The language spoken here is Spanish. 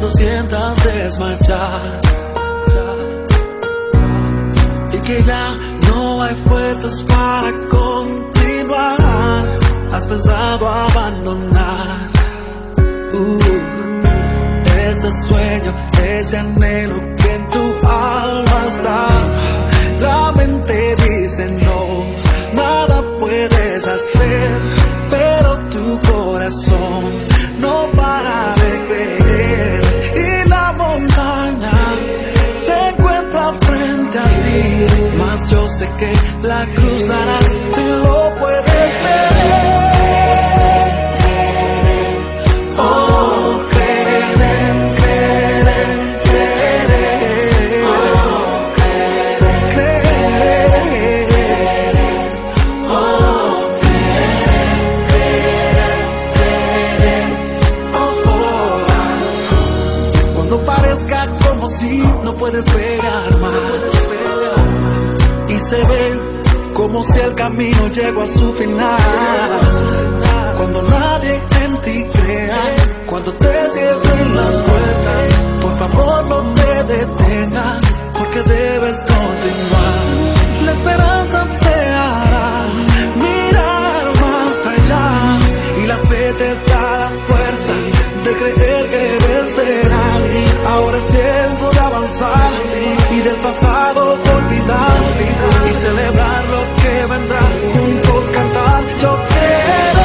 cuando sientas desmayar y que ya no hay fuerzas para continuar, has pensado abandonar ese sueño, ese anhelo que en tu alma está. La mente dice no, nada puedes hacer, pero tu corazón no para de creer. Y la montaña se encuentra frente a ti, mas yo sé que la cruzarás si lo puedes ver. Oh, creer, creer, creer. Oh, creer, creer. Oh, creer, creer. Oh, oh. Cuando parezca como si no puedes pegar más y se ve como si el camino llegó a su final. Cuando nadie en ti crea, cuando te cierren las puertas, por favor no te detengas, porque debes continuar. La esperanza te hará mirar más allá, y la fe te da la fuerza de creer que vencerás. Ahora es tiempo de avanzar y del pasado olvidar y celebrar lo que vendrá. Juntos cantar, yo quiero.